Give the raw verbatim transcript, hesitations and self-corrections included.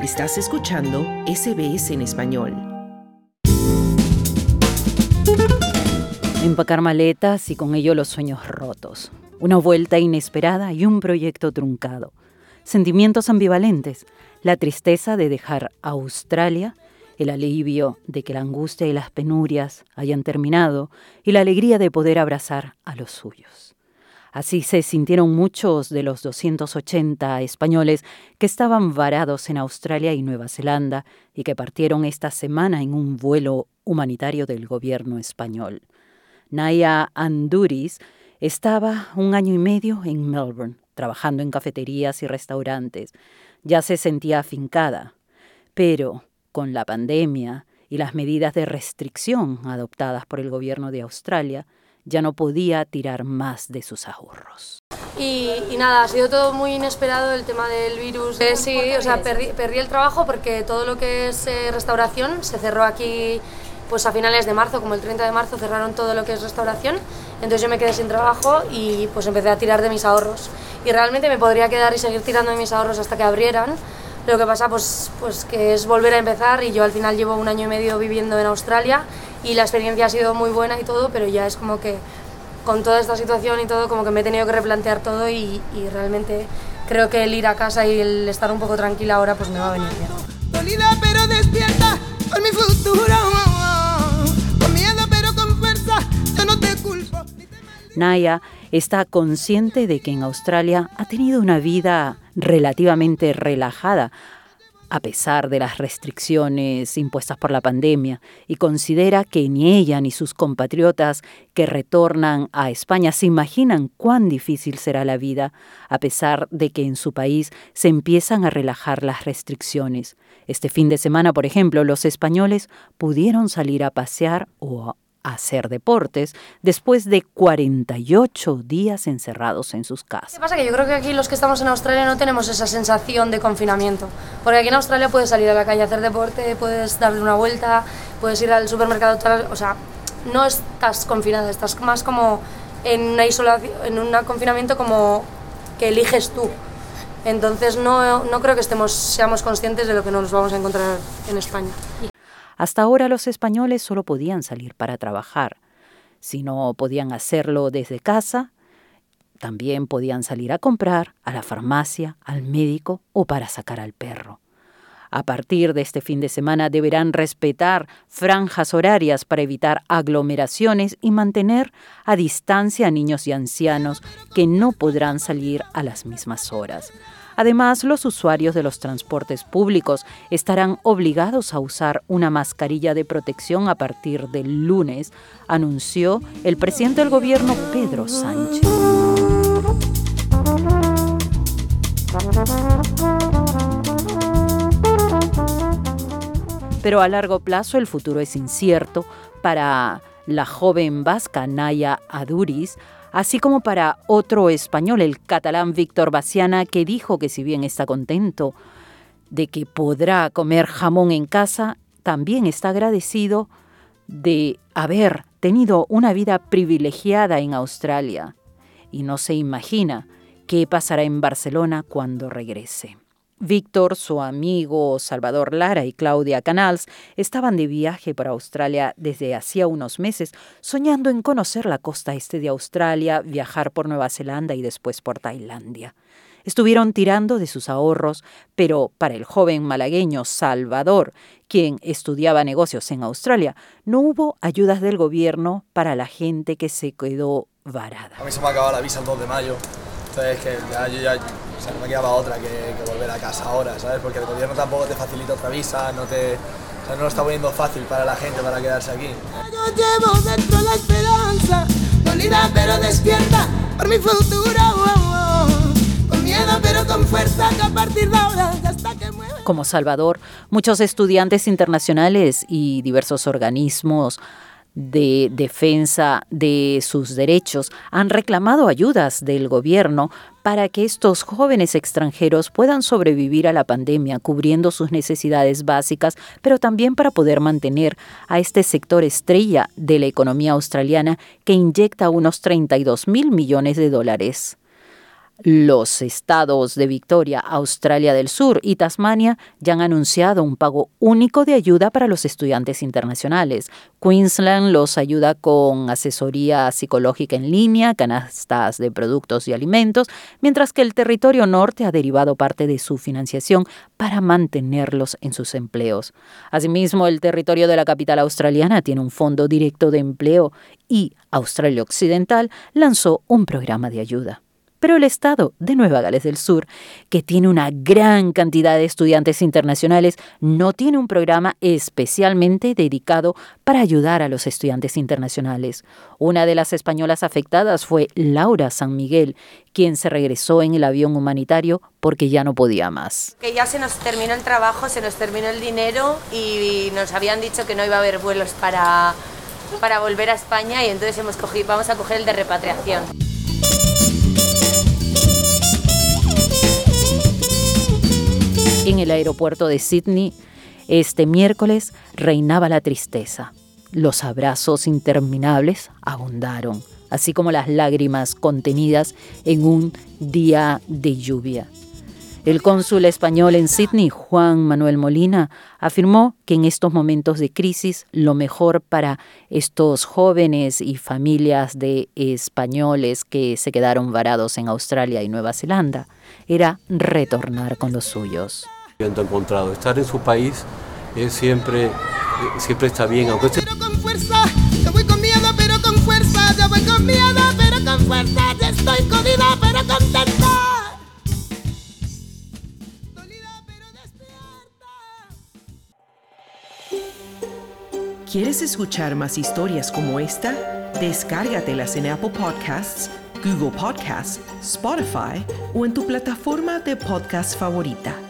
Estás escuchando S B S en español. Empacar maletas y con ello los sueños rotos. Una vuelta inesperada y un proyecto truncado. Sentimientos ambivalentes. La tristeza de dejar Australia, el alivio de que la angustia y las penurias hayan terminado y la alegría de poder abrazar a los suyos. Así se sintieron muchos de los doscientos ochenta españoles que estaban varados en Australia y Nueva Zelanda y que partieron esta semana en un vuelo humanitario del gobierno español. Naya Anduris estaba un año y medio en Melbourne, trabajando en cafeterías y restaurantes. Ya se sentía afincada, pero con la pandemia y las medidas de restricción adoptadas por el gobierno de Australia, ya no podía tirar más de sus ahorros. Y, y nada, ha sido todo muy inesperado el tema del virus. Eh, sí, o sea, perdí, perdí el trabajo porque todo lo que es eh, restauración se cerró aquí pues a finales de marzo, como el treinta de marzo cerraron todo lo que es restauración. Entonces yo me quedé sin trabajo y pues empecé a tirar de mis ahorros. Y realmente me podría quedar y seguir tirando de mis ahorros hasta que abrieran. Lo que pasa pues, pues que es volver a empezar y yo al final llevo un año y medio viviendo en Australia y la experiencia ha sido muy buena y todo, pero ya es como que con toda esta situación y todo como que me he tenido que replantear todo y, y realmente creo que el ir a casa y el estar un poco tranquila ahora pues me va a venir bien. Dolida pero despierta por mi futuro, con miedo pero con fuerza, yo no te culpo. Naya está consciente de que en Australia ha tenido una vida relativamente relajada, a pesar de las restricciones impuestas por la pandemia, y considera que ni ella ni sus compatriotas que retornan a España se imaginan cuán difícil será la vida, a pesar de que en su país se empiezan a relajar las restricciones. Este fin de semana, por ejemplo, los españoles pudieron salir a pasear o a hacer deportes después de cuarenta y ocho días encerrados en sus casas. ¿Qué pasa? Que yo creo que aquí los que estamos en Australia no tenemos esa sensación de confinamiento, porque aquí en Australia puedes salir a la calle a hacer deporte, puedes darle una vuelta, puedes ir al supermercado, o sea, no estás confinada, estás más como en una isolación, en un confinamiento como que eliges tú. Entonces no, no creo que estemos, seamos conscientes de lo que nos vamos a encontrar en España. Hasta ahora los españoles solo podían salir para trabajar. Si no podían hacerlo desde casa, también podían salir a comprar, a la farmacia, al médico o para sacar al perro. A partir de este fin de semana deberán respetar franjas horarias para evitar aglomeraciones y mantener a distancia a niños y ancianos que no podrán salir a las mismas horas. Además, los usuarios de los transportes públicos estarán obligados a usar una mascarilla de protección a partir del lunes, anunció el presidente del gobierno, Pedro Sánchez. Pero a largo plazo el futuro es incierto para la joven vasca Naya Anduris, así como para otro español, el catalán Víctor Baciana, que dijo que si bien está contento de que podrá comer jamón en casa, también está agradecido de haber tenido una vida privilegiada en Australia y no se imagina qué pasará en Barcelona cuando regrese. Víctor, su amigo Salvador Lara y Claudia Canals estaban de viaje para Australia desde hacía unos meses, soñando en conocer la costa este de Australia, viajar por Nueva Zelanda y después por Tailandia. Estuvieron tirando de sus ahorros, pero para el joven malagueño Salvador, quien estudiaba negocios en Australia, no hubo ayudas del gobierno para la gente que se quedó varada. A mí se me ha acabado la visa el dos de mayo, entonces que ya, yo ya... O sea, no me quedaba otra que, que volver a casa ahora, ¿sabes? Porque el gobierno tampoco te facilita otra visa, no te, o sea, no lo está poniendo fácil para la gente para quedarse aquí. Yo llevo dentro la esperanza, dolida pero despierta por mi futuro, oh, oh. Con miedo pero con fuerza que a partir de ahora hasta que mueva. Como Salvador, muchos estudiantes internacionales y diversos organismos de defensa de sus derechos han reclamado ayudas del gobierno para que estos jóvenes extranjeros puedan sobrevivir a la pandemia, cubriendo sus necesidades básicas, pero también para poder mantener a este sector estrella de la economía australiana que inyecta unos treinta y dos mil millones de dólares Los estados de Victoria, Australia del Sur y Tasmania ya han anunciado un pago único de ayuda para los estudiantes internacionales. Queensland los ayuda con asesoría psicológica en línea, canastas de productos y alimentos, mientras que el Territorio Norte ha derivado parte de su financiación para mantenerlos en sus empleos. Asimismo, el territorio de la capital australiana tiene un fondo directo de empleo y Australia Occidental lanzó un programa de ayuda. Pero el estado de Nueva Gales del Sur, que tiene una gran cantidad de estudiantes internacionales, no tiene un programa especialmente dedicado para ayudar a los estudiantes internacionales. Una de las españolas afectadas fue Laura San Miguel, quien se regresó en el avión humanitario porque ya no podía más. Que ya se nos terminó el trabajo, se nos terminó el dinero y nos habían dicho que no iba a haber vuelos para, para volver a España y entonces hemos cogido, vamos a coger el de repatriación. En el aeropuerto de Sydney, este miércoles reinaba la tristeza. Los abrazos interminables abundaron, así como las lágrimas contenidas en un día de lluvia. El cónsul español en Sydney, Juan Manuel Molina, afirmó que en estos momentos de crisis lo mejor para estos jóvenes y familias de españoles que se quedaron varados en Australia y Nueva Zelanda era retornar con los suyos. Encontrado. Estar en su país es siempre, siempre está bien, aunque sea... Pero con fuerza, yo voy con miedo, pero con fuerza, yo voy con miedo, pero con fuerza, ya estoy jodida, pero contenta. Dolida, pero despierta. ¿Quieres escuchar más historias como esta? Descárgatelas en Apple Podcasts, Google Podcasts, Spotify o en tu plataforma de podcast favorita.